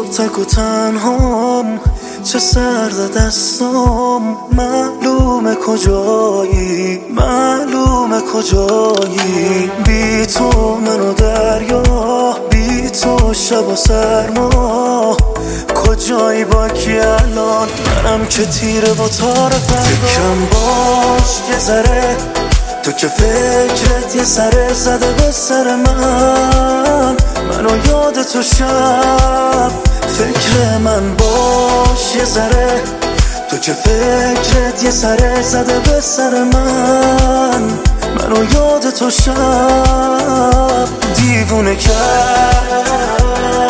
تک و تنهام، چه سرد دستام، معلومه کجایی، معلومه کجایی. بی تو منو دریا، بی تو شب و سرما، کجایی با کی الان؟ منم که تیره و تار فردا. فکرم باش یه ذره، تو که فکرت یه سره زده به سر منو یاد تو شب. فکر من باش یه ذره، تو که فکرت یه سره زده به سر منو یاد تو شب. دیوونه کرد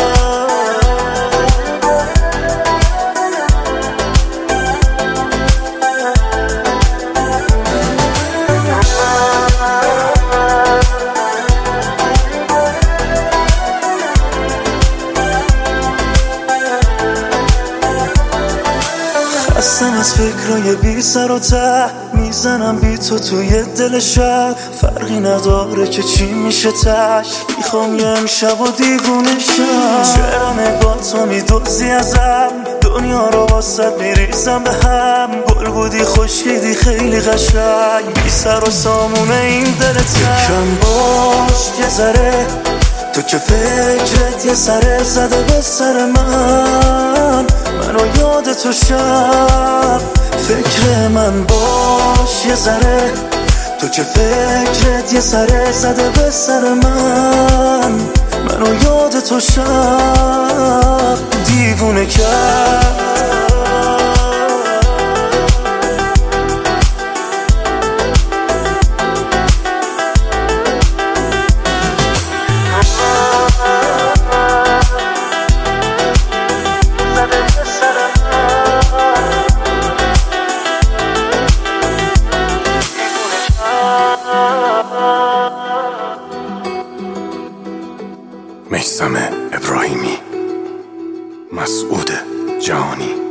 خستم از فکرای بی سر و ته، میزنم بی تو توی دل شب. فرقی نداره که چی میشه تش، میخوام یه امشب و دیوونه شم. چرا نگاه تو میدوزی ازم، دنیا رو واسه میریزم به هم. گل بودی خوشیدی خیلی قشنگ، بی سر و سامونه این دل تنگ. فکرم باش یه ذره، تو که فکرت یه سره زده به سر منو یاد تو شب. فکر من باش یه ذره، تو که فکرت یه سره زده به سر منو یاد تو شب. دیوونه کرد میثم ابراهیمی، مسعود جهانی.